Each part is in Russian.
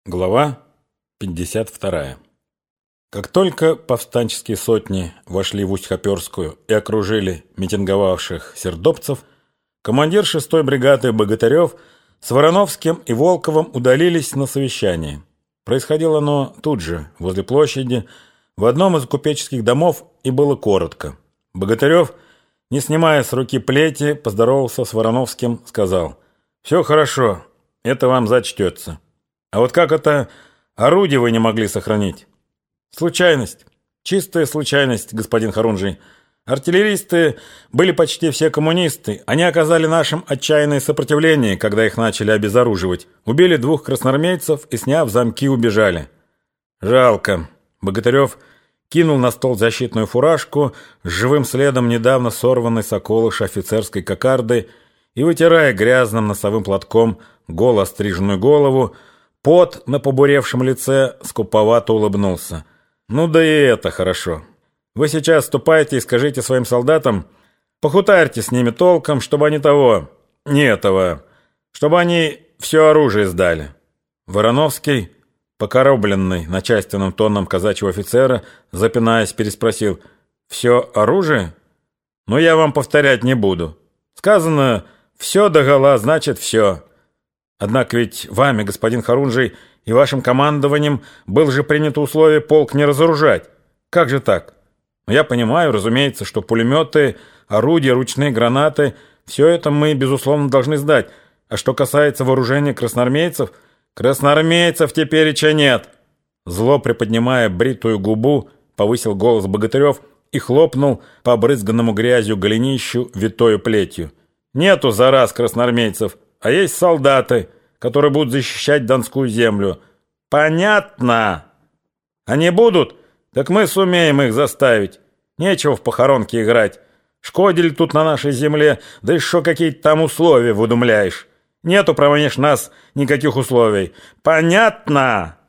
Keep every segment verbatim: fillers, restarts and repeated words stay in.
Глава пятьдесят вторая. Как только повстанческие сотни вошли в Усть-Хоперскую и окружили митинговавших сердобцев, командир шестой бригады Богатырев с Вороновским и Волковым удалились на совещание. Происходило оно тут же, возле площади, в одном из купеческих домов, и было коротко. Богатырев, не снимая с руки плети, поздоровался с Вороновским, сказал: «Все хорошо, это вам зачтется. А вот как это орудие вы не могли сохранить?» «Случайность. Чистая случайность, господин Хорунжий. Артиллеристы были почти все коммунисты. Они оказали нашим отчаянное сопротивление, когда их начали обезоруживать. Убили двух красноармейцев и, сняв замки, убежали». «Жалко». Богатырев кинул на стол защитную фуражку с живым следом недавно сорванной с околыша офицерской кокарды и, вытирая грязным носовым платком голо остриженную голову, пот на побуревшем лице, скуповато улыбнулся. «Ну да и это хорошо. Вы сейчас ступайте и скажите своим солдатам, похутарьте с ними толком, чтобы они того, не этого, чтобы они все оружие сдали». Вороновский, покоробленный начальственным тоном казачьего офицера, запинаясь, переспросил: «Все оружие? Но я вам повторять не буду. Сказано «все догола», значит «все». Однако ведь вами, господин Хорунжий, и вашим командованием было же принято условие полк не разоружать. Как же так? Но я понимаю, разумеется, что пулеметы, орудия, ручные гранаты — все это мы, безусловно, должны сдать. А что касается вооружения красноармейцев, красноармейцев тепереча нет. Зло приподнимая бритую губу, повысил голос Богатырев и хлопнул по обрызганному грязью голенищу витою плетью. Нету зараз красноармейцев, а есть солдаты, которые будут защищать Донскую землю. Понятно? Они будут, так мы сумеем их заставить. Нечего в похоронке играть. Шкодили тут на нашей земле, да еще какие-то там условия выдумляешь. Нету промеж нас никаких условий. Понятно?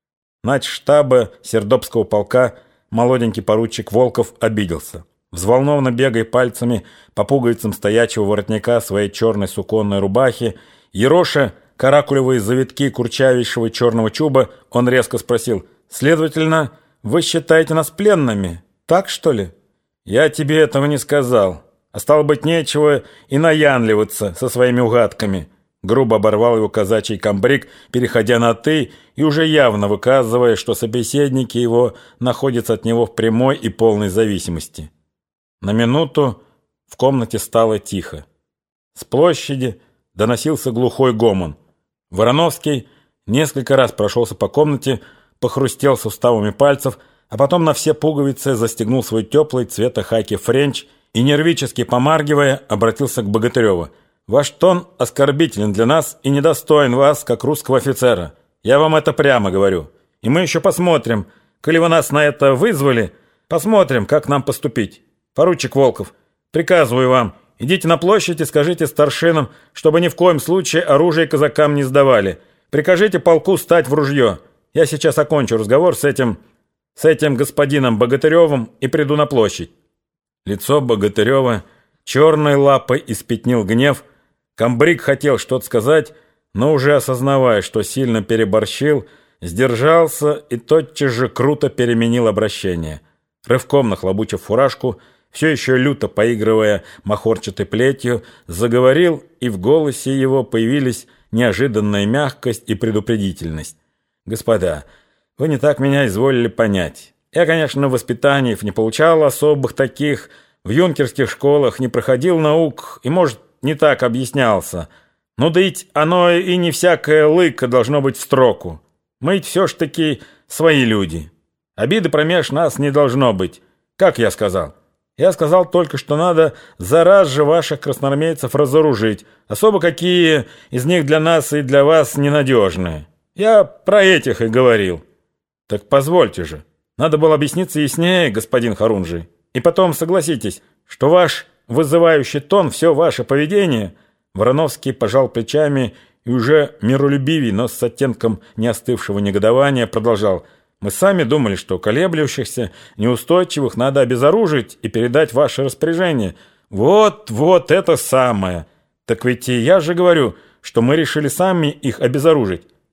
Начштаба Сердобского полка молоденький поручик Волков обиделся. Взволнованно бегая пальцами по пуговицам стоячего воротника своей черной суконной рубахи, ероша каракулевые завитки курчавейшего черного чуба, он резко спросил: «Следовательно, вы считаете нас пленными, так что ли?» «Я тебе этого не сказал. А стало быть, нечего и наянливаться со своими угадками». Грубо оборвал его казачий комбриг, переходя на «ты» и уже явно выказывая, что собеседники его находятся от него в прямой и полной зависимости. На минуту в комнате стало тихо. С площади доносился глухой гомон. Вороновский несколько раз прошелся по комнате, похрустел суставами пальцев, а потом на все пуговицы застегнул свой теплый цвета хаки френч и, нервически помаргивая, обратился к Богатыреву. «Ваш тон оскорбителен для нас и недостоин вас, как русского офицера. Я вам это прямо говорю. И мы еще посмотрим, коли вы нас на это вызвали, посмотрим, как нам поступить. Поручик Волков, приказываю вам, идите на площадь и скажите старшинам, чтобы ни в коем случае оружие казакам не сдавали. Прикажите полку стать в ружье. Я сейчас окончу разговор с этим, с этим господином Богатыревым и приду на площадь». Лицо Богатырева черной лапой испятнил гнев. Комбриг хотел что-то сказать, но уже осознавая, что сильно переборщил, сдержался и тотчас же круто переменил обращение. Рывком нахлобучив фуражку, все еще люто поигрывая махорчатой плетью, заговорил, и в голосе его появились неожиданная мягкость и предупредительность. «Господа, вы не так меня изволили понять. Я, конечно, воспитаний не получал особых таких, в юнкерских школах не проходил наук и, может, не так объяснялся. Но да ведь оно и не всякое лыко должно быть в строку. Мы ведь все ж таки свои люди. Обиды промеж нас не должно быть. Как я сказал? Я сказал только, что надо зараз же ваших красноармейцев разоружить, особо какие из них для нас и для вас ненадежные. Я про этих и говорил». «Так позвольте же. Надо было объясниться яснее, господин Хорунжий. И потом согласитесь, что ваш вызывающий тон, все ваше поведение...» Вороновский пожал плечами и уже миролюбивей, но с оттенком неостывшего негодования продолжал: «Мы сами думали, что колеблющихся, неустойчивых надо обезоружить и передать в ваше распоряжение». «Вот, вот это самое! Так ведь и я же говорю, что мы решили сами их обезоружить.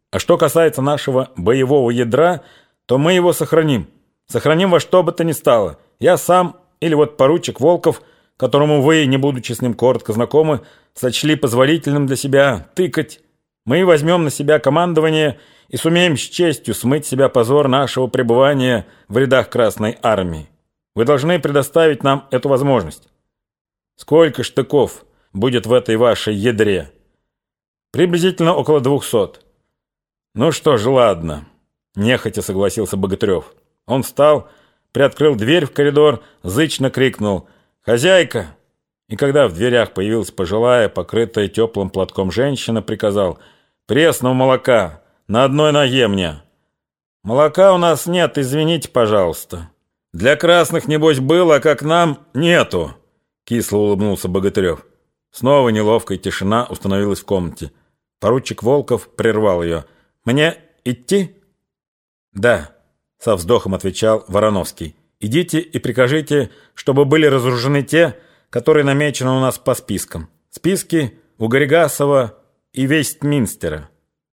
А что касается нашего боевого ядра, то мы его сохраним. Сохраним во что бы то ни стало. Я сам или вот поручик Волков, которому вы, не будучи с ним коротко знакомы, сочли позволительным для себя тыкать. Мы возьмем на себя командование и сумеем с честью смыть с себя позор нашего пребывания в рядах Красной Армии. Вы должны предоставить нам эту возможность. Сколько штыков будет в этой вашей ядре? Приблизительно около двухсот. Ну что ж, ладно, нехотя согласился Богатырев. Он встал, приоткрыл дверь в коридор, зычно крикнул: «Хозяйка!» И когда в дверях появилась пожилая, покрытая теплым платком женщина, приказал: «Пресного молока, на одной ноге мне». «Молока у нас нет, извините, пожалуйста». «Для красных, небось, было, а как нам, нету», — кисло улыбнулся Богатырев. Снова неловкая тишина установилась в комнате. Поручик Волков прервал ее. «Мне идти?» «Да», — со вздохом отвечал Вороновский. «Идите и прикажите, чтобы были разоружены те, которые намечены у нас по спискам. Списки у Горегасова и Вестминстера».